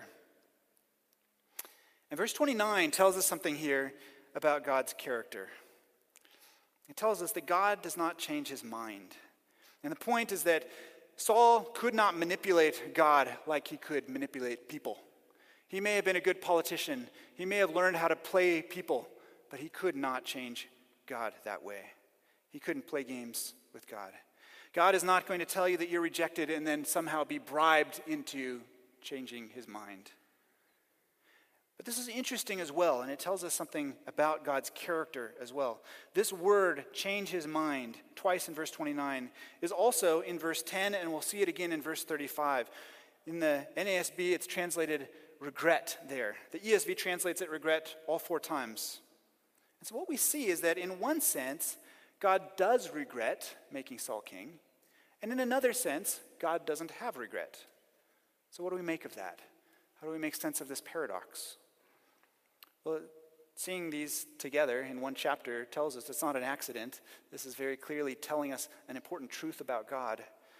[SPEAKER 1] And verse twenty-nine tells us something here about God's character. It tells us that God does not change his mind. And the point is that Saul could not manipulate God like he could manipulate people. He may have been a good politician. He may have learned how to play people, but he could not change God that way. He couldn't play games with God. God is not going to tell you that you're rejected and then somehow be bribed into changing his mind. But this is interesting as well, and it tells us something about God's character as well. This word, change his mind, twice in verse twenty-nine, is also in verse ten, and we'll see it again in verse thirty-five. In the N A S B, it's translated regret there. The E S V translates it regret all four times. And so what we see is that in one sense, God does regret making Saul king, and in another sense, God doesn't have regret. So what do we make of that? How do we make sense of this paradox? Well, seeing these together in one chapter tells us it's not an accident. This is very clearly telling us an important truth about God.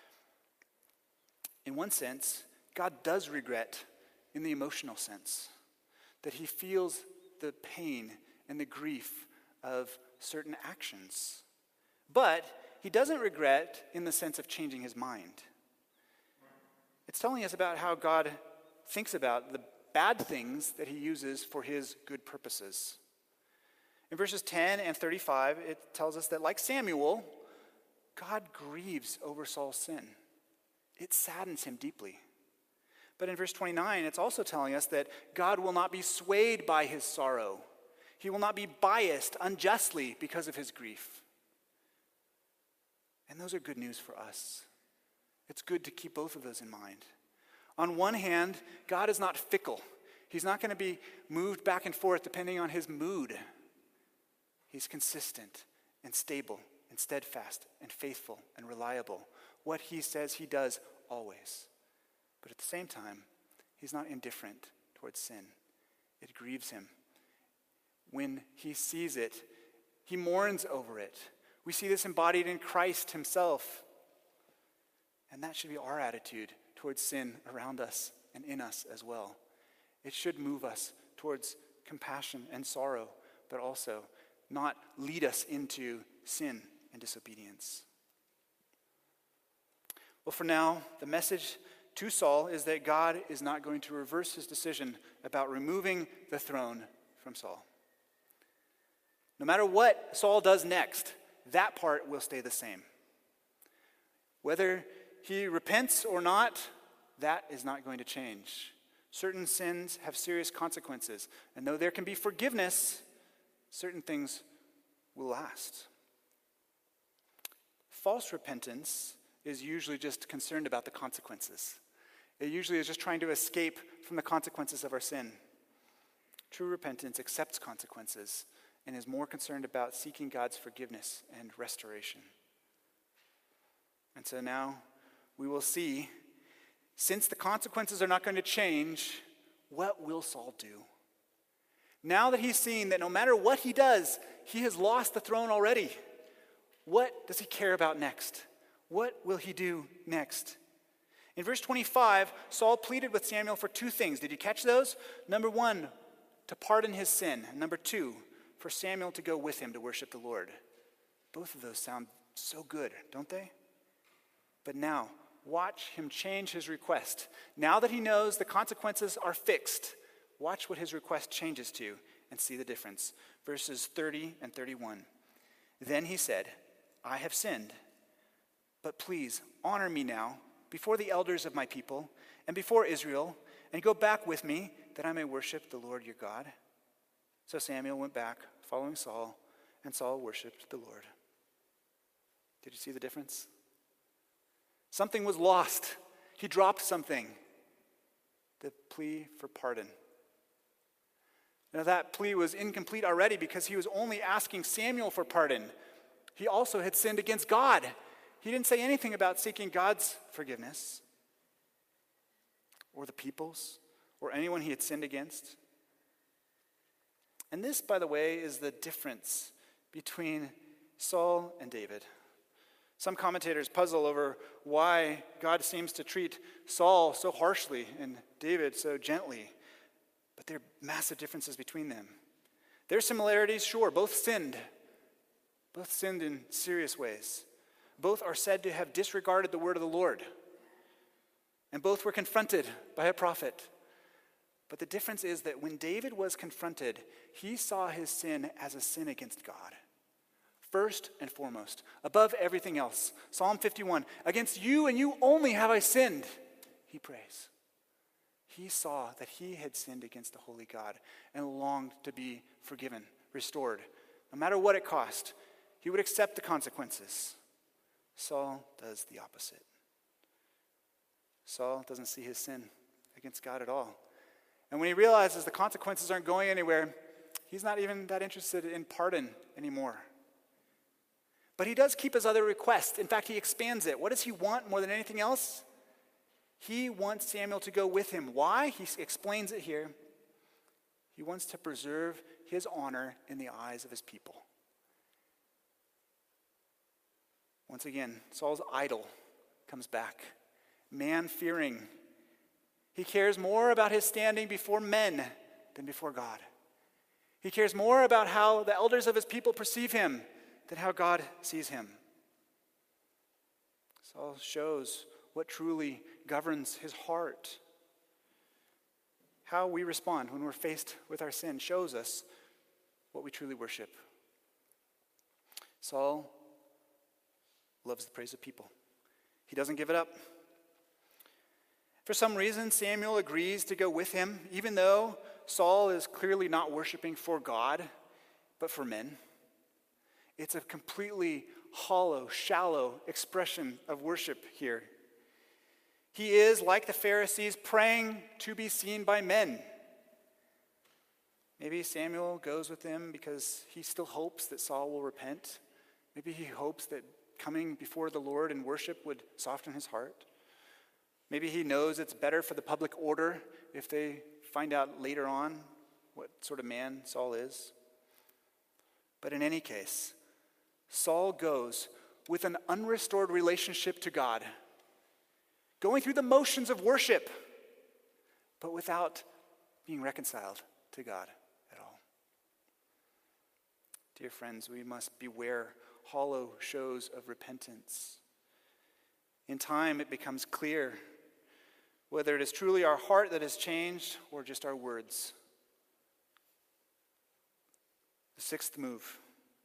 [SPEAKER 1] In one sense, God does regret in the emotional sense, that he feels the pain and the grief of certain actions. But he doesn't regret in the sense of changing his mind. It's telling us about how God thinks about the bad things that he uses for his good purposes. In verses ten and thirty-five, it tells us that like Samuel, God grieves over Saul's sin. It saddens him deeply. But in verse twenty-nine, it's also telling us that God will not be swayed by his sorrow. He will not be biased unjustly because of his grief. And those are good news for us. It's good to keep both of those in mind. On one hand, God is not fickle. He's not going to be moved back and forth depending on his mood. He's consistent and stable and steadfast and faithful and reliable. What he says he does always. But at the same time, he's not indifferent towards sin. It grieves him. When he sees it, he mourns over it. We see this embodied in Christ himself. And that should be our attitude towards sin around us and in us as well. It should move us towards compassion and sorrow, but also not lead us into sin and disobedience. Well, for now, the message to Saul is that God is not going to reverse his decision about removing the throne from Saul. No matter what Saul does next, that part will stay the same. Whether he repents or not, that is not going to change. Certain sins have serious consequences, and though there can be forgiveness, certain things will last. False repentance is usually just concerned about the consequences. It usually is just trying to escape from the consequences of our sin. True repentance accepts consequences and is more concerned about seeking God's forgiveness and restoration. And so now we will see, since the consequences are not going to change, what will Saul do? Now that he's seen that no matter what he does, he has lost the throne already, what does he care about next? What will he do next? In verse twenty-five, Saul pleaded with Samuel for two things. Did you catch those? Number one, to pardon his sin. And number two, for Samuel to go with him to worship the Lord. Both of those sound so good, don't they? But now, watch him change his request. Now that he knows the consequences are fixed, watch what his request changes to and see the difference. Verses thirty and thirty-one. Then he said, I have sinned, but please honor me now before the elders of my people and before Israel, and go back with me that I may worship the Lord your God. So Samuel went back, following Saul, and Saul worshiped the Lord. Did you see the difference? Something was lost. He dropped something. The plea for pardon. Now that plea was incomplete already because he was only asking Samuel for pardon. He also had sinned against God. He didn't say anything about seeking God's forgiveness or the people's or anyone he had sinned against. And this, by the way, is the difference between Saul and David. Some commentators puzzle over why God seems to treat Saul so harshly and David so gently. But there are massive differences between them. There are similarities, sure. Both sinned. Both sinned in serious ways. Both are said to have disregarded the word of the Lord. And both were confronted by a prophet. But the difference is that when David was confronted, he saw his sin as a sin against God. First and foremost, above everything else. Psalm fifty-one, against you and you only have I sinned, he prays. He saw that he had sinned against the holy God and longed to be forgiven, restored. No matter what it cost, he would accept the consequences. Saul does the opposite. Saul doesn't see his sin against God at all. And when he realizes the consequences aren't going anywhere, he's not even that interested in pardon anymore. But he does keep his other request. In fact, he expands it. What does he want more than anything else? He wants Samuel to go with him. Why? He explains it here. He wants to preserve his honor in the eyes of his people. Once again, Saul's idol comes back. Man-fearing. He cares more about his standing before men than before God. He cares more about how the elders of his people perceive him than how God sees him. Saul shows what truly governs his heart. How we respond when we're faced with our sin shows us what we truly worship. Saul loves the praise of people. He doesn't give it up. For some reason, Samuel agrees to go with him, even though Saul is clearly not worshiping for God, but for men. It's a completely hollow, shallow expression of worship here. He is, like the Pharisees, praying to be seen by men. Maybe Samuel goes with him because he still hopes that Saul will repent. Maybe he hopes that coming before the Lord in worship would soften his heart. Maybe he knows it's better for the public order if they find out later on what sort of man Saul is. But in any case, Saul goes with an unrestored relationship to God, going through the motions of worship, but without being reconciled to God at all. dear friends, we must beware hollow shows of repentance. In time, it becomes clear whether it is truly our heart that has changed or just our words. The sixth move.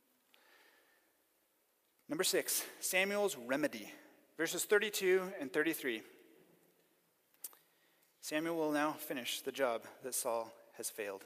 [SPEAKER 1] Number six, Samuel's remedy. Verses thirty-two and thirty-three. Samuel will now finish the job that Saul has failed.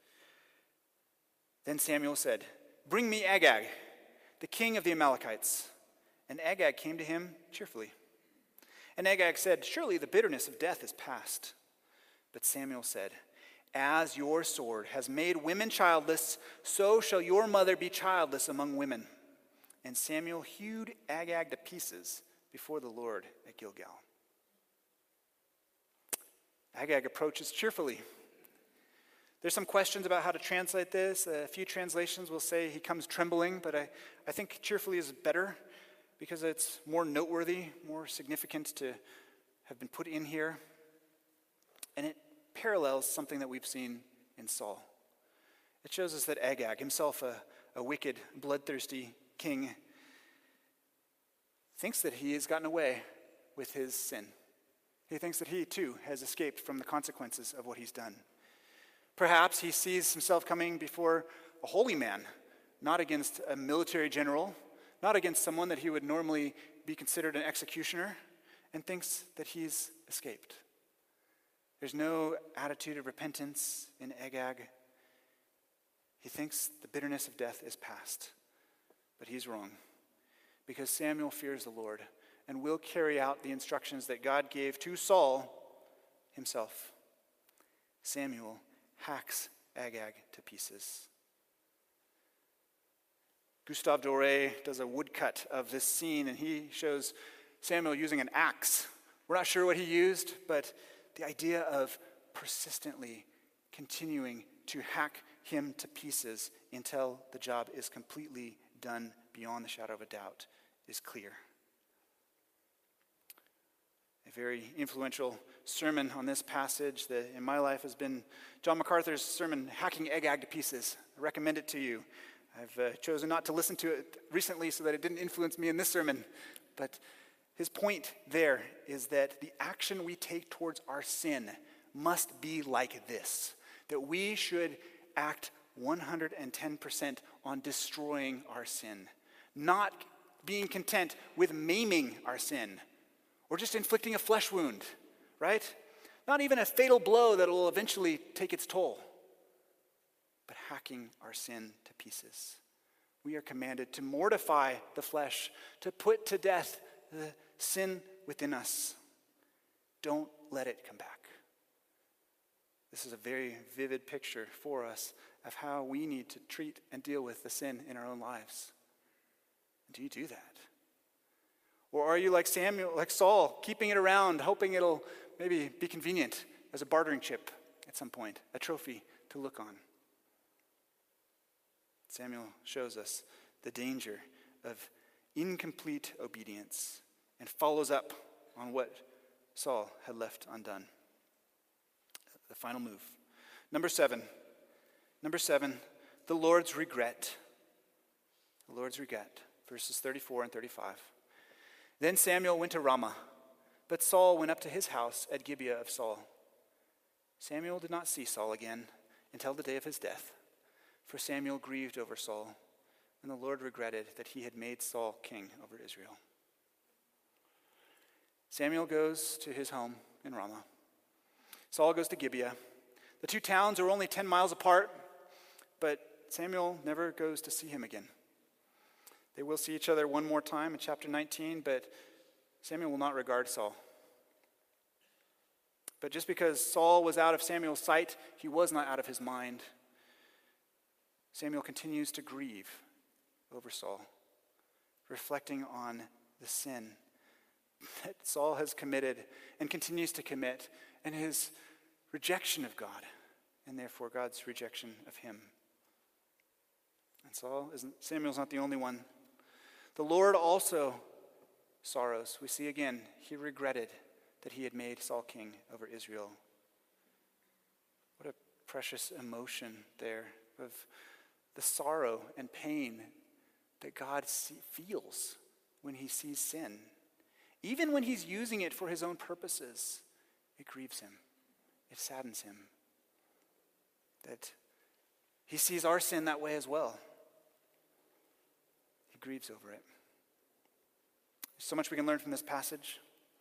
[SPEAKER 1] Then Samuel said, "Bring me Agag, the king of the Amalekites." And Agag came to him cheerfully. And Agag said, "Surely the bitterness of death is past." But Samuel said, "As your sword has made women childless, so shall your mother be childless among women." And Samuel hewed Agag to pieces before the Lord at Gilgal. Agag approaches cheerfully. There's some questions about how to translate this. A few translations will say he comes trembling, but I, I think cheerfully is better because it's more noteworthy, more significant to have been put in here. And it parallels something that we've seen in Saul. It shows us that Agag, himself a, a wicked, bloodthirsty king, thinks that he has gotten away with his sin. He thinks that he, too, has escaped from the consequences of what he's done. Perhaps he sees himself coming before a holy man, not against a military general, not against someone that he would normally be considered an executioner, and thinks that he's escaped. There's no attitude of repentance in Agag. He thinks the bitterness of death is past, but he's wrong, because Samuel fears the Lord and will carry out the instructions that God gave to Saul himself. Samuel hacks Agag to pieces. Gustave Doré does a woodcut of this scene, and he shows Samuel using an axe. We're not sure what he used, but the idea of persistently continuing to hack him to pieces until the job is completely done beyond the shadow of a doubt is clear. A very influential sermon on this passage that in my life has been John MacArthur's sermon, Hacking Agag to Pieces. I recommend it to you. I've uh, chosen not to listen to it recently so that it didn't influence me in this sermon. But his point there is that the action we take towards our sin must be like this, that we should act one hundred ten percent on destroying our sin, not being content with maiming our sin or just inflicting a flesh wound, right? Not even a fatal blow that will eventually take its toll, but hacking our sin to pieces. We are commanded to mortify the flesh, to put to death the sin within us. Don't let it come back. This is a very vivid picture for us of how we need to treat and deal with the sin in our own lives. Do you do that? Or are you like Samuel, like Saul, keeping it around, hoping it'll maybe be convenient as a bartering chip at some point, a trophy to look on? Samuel shows us the danger of incomplete obedience and follows up on what Saul had left undone. The final move. Number seven. Number seven, the Lord's regret. The Lord's regret. Verses thirty-four and thirty-five. Then Samuel went to Ramah, but Saul went up to his house at Gibeah of Saul. Samuel did not see Saul again until the day of his death, for Samuel grieved over Saul, and the Lord regretted that he had made Saul king over Israel. Samuel goes to his home in Ramah. Saul goes to Gibeah. The two towns are only ten miles apart, but Samuel never goes to see him again. They will see each other one more time in chapter nineteen, but Samuel will not regard Saul. But just because Saul was out of Samuel's sight, he was not out of his mind. Samuel continues to grieve over Saul, reflecting on the sin that Saul has committed and continues to commit, and his rejection of God, and therefore God's rejection of him. And Saul isn't, Samuel's not the only one. The Lord also sorrows. We see again, he regretted that he had made Saul king over Israel. What a precious emotion there of the sorrow and pain that God see, feels when he sees sin. Even when he's using it for his own purposes, it grieves him. It saddens him. That he sees our sin that way as well. He grieves over it. There's so much we can learn from this passage.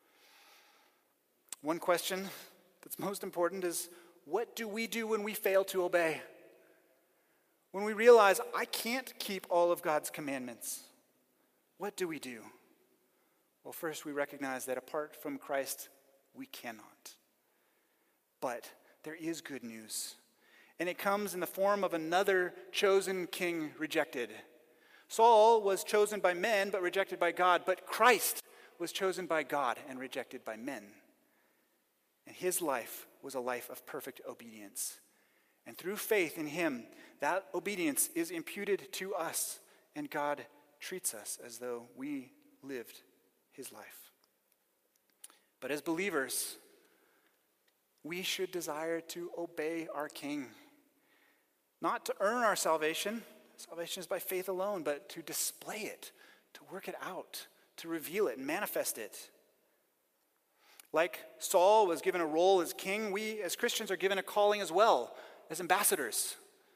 [SPEAKER 1] One question that's most important is, what do we do when we fail to obey? When we realize, I can't keep all of God's commandments, what do we do? Well, first we recognize that apart from Christ, we cannot. But there is good news. And it comes in the form of another chosen king rejected. Saul was chosen by men but rejected by God, but Christ was chosen by God and rejected by men. And his life was a life of perfect obedience. And through faith in him, that obedience is imputed to us, and God treats us as though we lived his life. But as believers, we should desire to obey our King. Not to earn our salvation. Salvation is by faith alone, but to display it, to work it out, to reveal it and manifest it. Like Saul was given a role as king, we as Christians are given a calling as well, as ambassadors.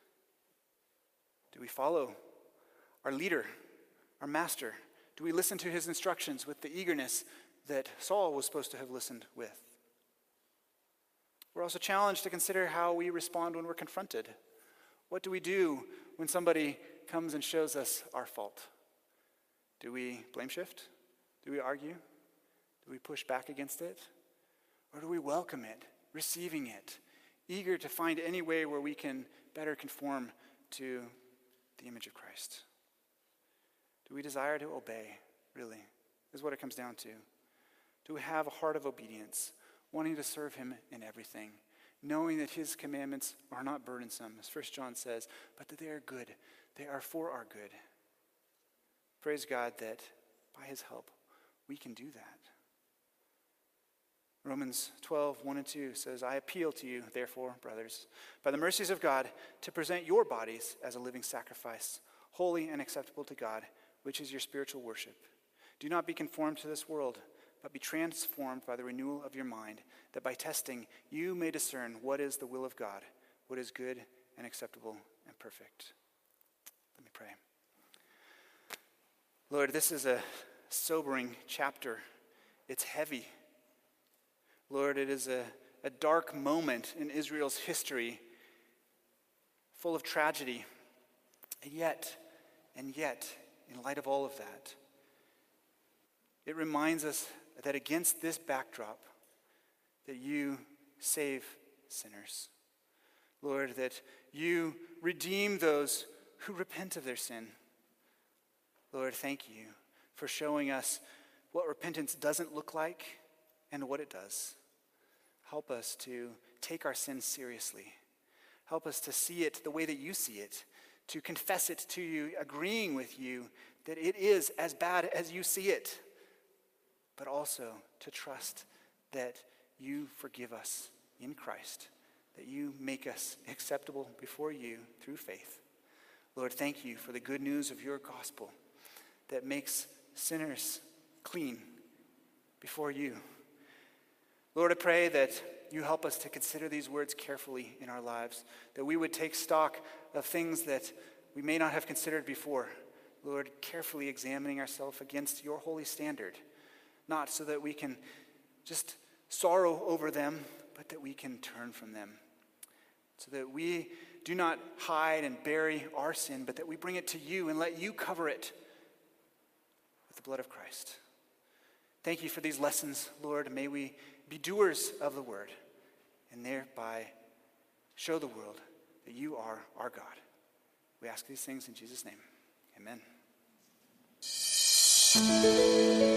[SPEAKER 1] Do we follow our leader, our master? Do we listen to his instructions with the eagerness that Saul was supposed to have listened with? We're also challenged to consider how we respond when we're confronted. What do we do when somebody comes and shows us our fault? Do we blame shift? Do we argue? Do we push back against it? Or do we welcome it, receiving it, eager to find any way where we can better conform to the image of Christ? Do we desire to obey, really, is what it comes down to. Do we have a heart of obedience, wanting to serve him in everything, knowing that his commandments are not burdensome, as First John says, but that they are good. They are for our good. Praise God that by his help, we can do that. Romans twelve, one and two says, I appeal to you, therefore, brothers, by the mercies of God, to present your bodies as a living sacrifice, holy and acceptable to God, which is your spiritual worship. Do not be conformed to this world, but be transformed by the renewal of your mind, that by testing you may discern what is the will of God, what is good and acceptable and perfect. Let me pray. Lord, this is a sobering chapter. It's heavy. Lord, it is a, a dark moment in Israel's history, full of tragedy. And yet, and yet, in light of all of that, it reminds us that against this backdrop, that you save sinners. Lord, that you redeem those who repent of their sin. Lord, thank you for showing us what repentance doesn't look like and what it does. Help us to take our sin seriously. Help us to see it the way that you see it, to confess it to you, agreeing with you that it is as bad as you see it, but also to trust that you forgive us in Christ, that you make us acceptable before you through faith. Lord, thank you for the good news of your gospel that makes sinners clean before you. Lord, I pray that you help us to consider these words carefully in our lives, that we would take stock of things that we may not have considered before. Lord, carefully examining ourselves against your holy standard, not so that we can just sorrow over them, but that we can turn from them, so that we do not hide and bury our sin, but that we bring it to you and let you cover it with the blood of Christ. Thank you for these lessons, Lord. May we be doers of the word and thereby show the world that you are our God. We ask these things in Jesus' name. Amen.